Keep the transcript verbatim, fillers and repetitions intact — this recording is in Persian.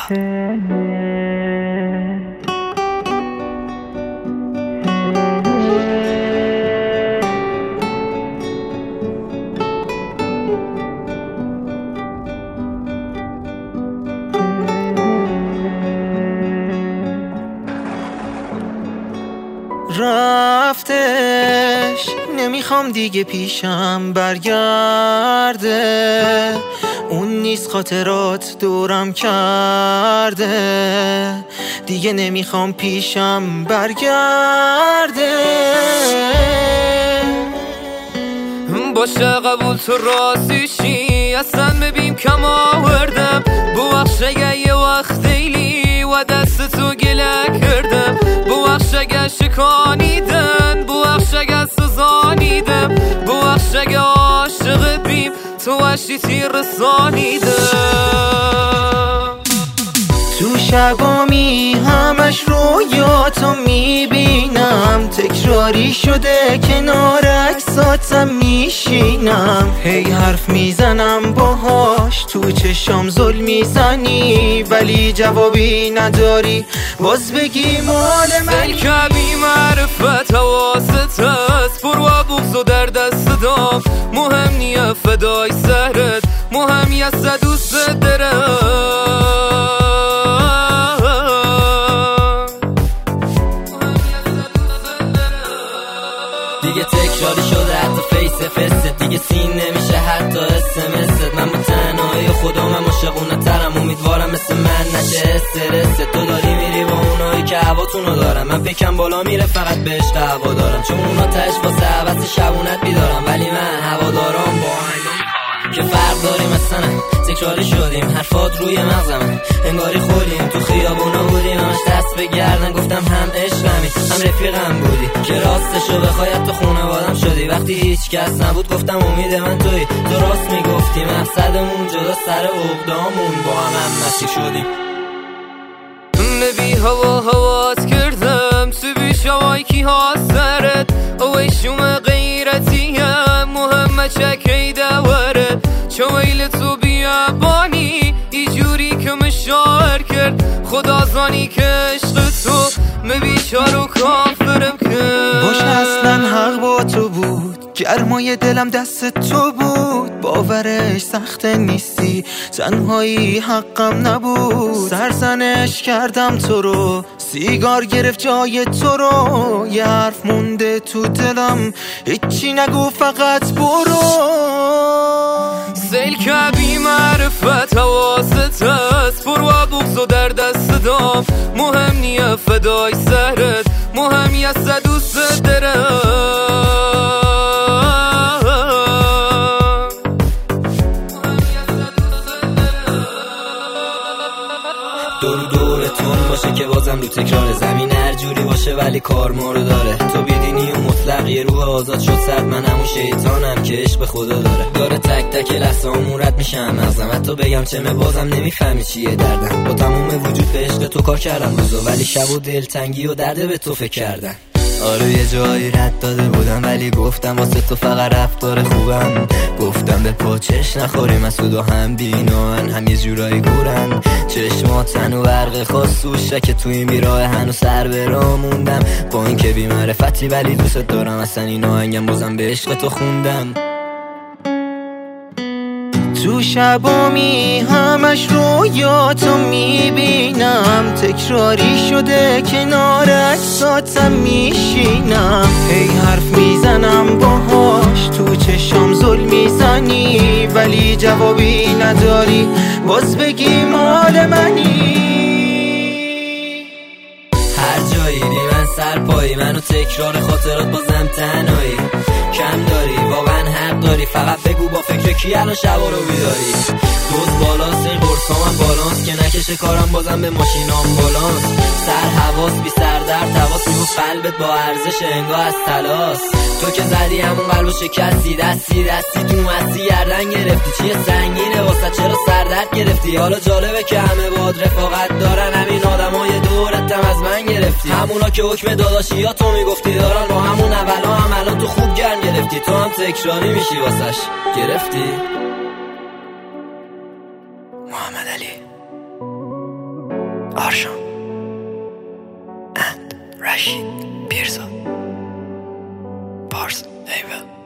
رفتش نمیخوام دیگه پیشم برگرده، اون نیست خاطرات دورم کرده، دیگه نمیخوام پیشم برگرده. باشه قبول تو راضیشی اصلا ببین کم آوردم، ببخش اگه یه وقت دیلی و دست تو گله کردم، ببخش اگه شکانیدن، ببخش اگه سزانیدم، ببخش اگه عاشق بیم تو وشی تیر رسانیدم. تو شبامی همش رویاتو میبینم، تکراری شده کنار عکساتم میشینم، هی حرف میزنم باهاش تو چشام زل میزنی، ولی جوابی نداری باز بگی مال منی. که بی معرفت حواست هست، برو بغض و در دست دام، مهم نیه فدای سهرت، مهم یه صد دوست دارم. دیگه تکراری شده حتی فیس فست، دیگه سین نمیشه حتی اسمست. من با تنهایی خودم هم عاشقونه ترم، امیدوارم مثل من نشه استرست. تو داری میری با اونایی که هواتونو دارم، من پیکم بالا میره فقط به عشق هوا دارم، چون اونا تش واسه عوض شبونت بیدارم، ولی من هوا دارم با که فرق داریم اصلا. تکراری شدیم حرفات روی مغزم، انگاری خودیم تو خیابونا بودیم، همش دست به گردن گفتم هم عشقمی هم رفیقم بودی، که راستشو بخوای تو خونوادم شدی، وقتی هیچ کس نبود گفتم امید من توی، تو راست میگفتی مقصدمون جدا سر عقدامون با هم هم مسیر شدیم. نبی هوا هوات کردم تو بیش هوای کی ها سرت، اوی شوم غیرتیم مهمه چکی دوره، چو ویل تو بیابانی ای جوری که مشاعر کرد، خدا زانی که عشق تو مبیچار و کافرم کرد. باشه اصلا حق با تو بود، گرمای دلم دست تو بود، باورش سخت نیستی تنهایی حقم نبود، سرزنش کردم تو رو، سیگار گرفت جای تو رو، یه حرف مونده تو دلم هیچی نگو فقط برو. سیل که بی معرفت حواست هست، برو بغض و در دست دام، مهم نیه فدای سهرت، مهم یه صد دوست دارم. دور دورتون باشه که بازم رو تکرار، زمین هر جوری باشه ولی کار ما رو داره، تو بیدینی و مطلق یه روح آزاد شد سرد، من همون شیطانم که عشق به خدا داره، داره تک تک لحظه امورت میشم مغزم، حتی بگم چمه بازم نمیفهمی چیه دردم، با تموم وجود به عشق تو کار کردم روزا، ولی شب و دلتنگی و درده به تو فکر کردن. آره یه جایی رد داده بودم ولی گفتم واسه تو فقط رفتار خوبم، گفتم به پاچش نخوریم مسعود و هم بینان هم یه جورایی گورن، چشماتن و برق خاص سوشه که توی میراه هنو سر برا موندم، با این که بی معرفتی ولی دوست دارم، اصلا این آهنگم بازم به عشق تو خوندم. تو شبامی همش رویاتو میبینم، تکراری شده کنار عکساتم میشینم، هی حرف میزنم باهاش تو چشام زل میزنی، ولی جوابی نداری باز بگی مال منی. هر جایی بی من سرپایی، منو تکرار خاطرات بازم تنهایی، کم داری واقعا حق داری، فقط بگو با فکر کی الان شبا رو بیداری، دوز بالا سر برسام بالانس که نکشه کارم بازم به ماشینام بالانس، سر حواس بی سر در تواس، میگو قلبت با ارزش انگاه از تلاس، تو که زدی همون قلبو شکستی، دستی دستی تو مستی گردن گرفتی، چیه سنگینه واسه چرا سردرد گرفتی، حالا جالبه که همه باد رفاقت دارن، همین آدمای دورتم از من گرفتی، همونا که حکم داداشی یا تو میگفتی دارن، با همون اولا هم الان تو خوب گرم گرفتی، تو هم تکراری میشی واسش گرفتی. محمد علی آرشان and رشید پیرزاد پارس ایول